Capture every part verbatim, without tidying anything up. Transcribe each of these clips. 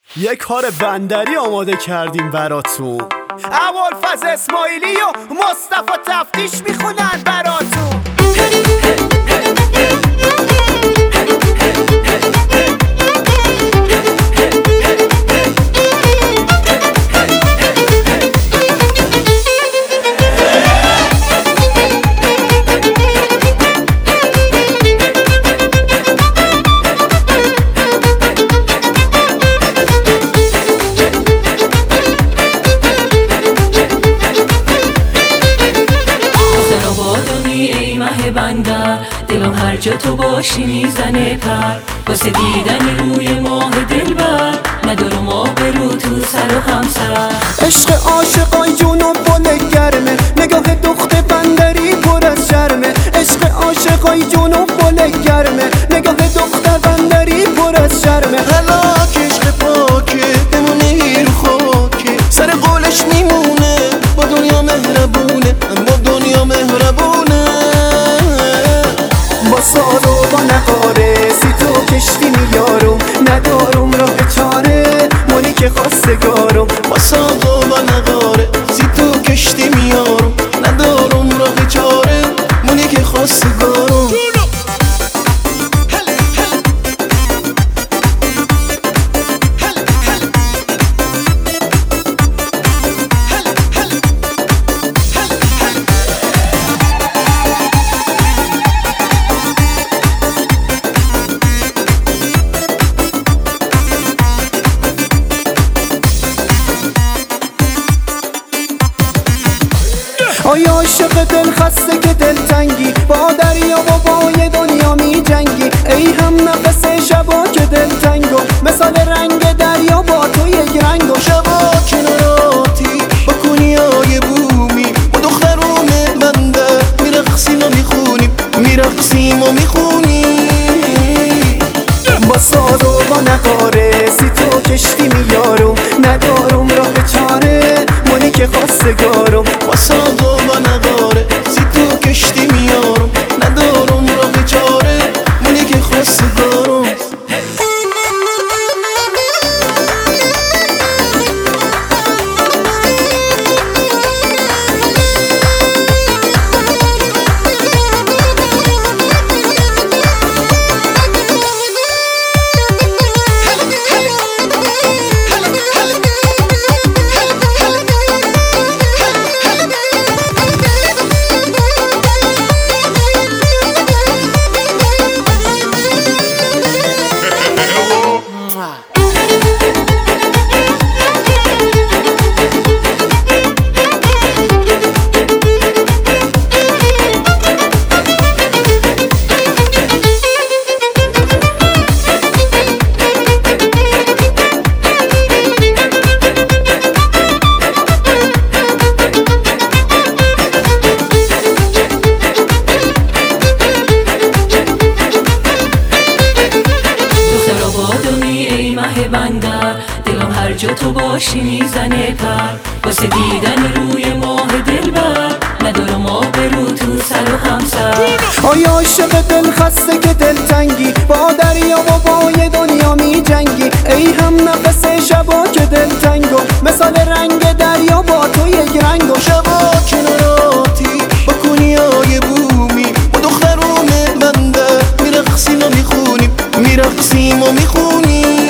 یه کار بندری آماده کردیم براتون. ابوالفضل اسماعیلی و مصطفی تفتیش میخونن براتون. بندر دلم هر جا تو باشی میزنه پر، واسه دیدن روی ماه دلبر ندارم آبرو تو سر و همسر. عشق عاشقای جونم بله گرمه، نگاه دخت بندری پر از شرمه. عشق عاشقای جونم بله گرمه، نگاه دختر بندری پر از شرمه. هلاک عشق پاکه بمونه رو خاکه، سر قولش میمونه با دنیا مهربونه، با دنیا مهربونه. با سال و با نقاره سی تو کشتی میارم، ندارم راه چاره مونی که خواستگارم. با سال و با نقاره سی تو کشتی میارم، ندارم راه چاره مونی که خواستگارم. آیا عاشق دل خسته که دل تنگی، با دریا و با یه دنیا می جنگی. ای هم نفس شبا که دل تنگو، مثال رنگ دریا با تو یک رنگو. شبا کناراتی با کنیای بومی، با دخترون بنده میرقصیم و میخونیم، میرقصیم و میخونیم. با سال و با نقاره سی تو کشتی میارم، ندارم راه چاره مونی که خواستگارم. با سال و با نقاره سی تو کشتی میارم، ندارم راه چاره مونی که خواستگارم. بندر دلم هر جا تو باشی میزنه پر، واسه دیدن روی ماه دلبر ندارم آبرو تو سر و همسر. آیا عاشق دل خسته که دل تنگی، با دریا و با یه دنیا می جنگی. ای هم نفس شبا که دل تنگو، مثال رنگ دریا با تو یک رنگو. شبا کناراتی با کنیای بومی، با دخترون بنده میرقصیم و میخونیم، میرقصیم و میخونیم.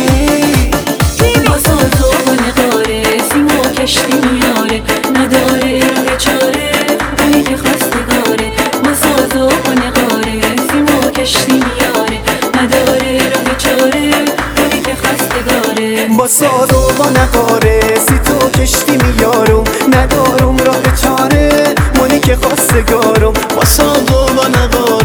کشتی میاره نداره راه چاره اونی که خواستگاره. با ساز و نقاره سیم و کشتی میاره، نداره راه چاره اونی که خواستگاره. با ساز و با نقاره سی تو کشتی میارم، ندارم راه چاره مونی که خواستگارم. با ساز و با نقاره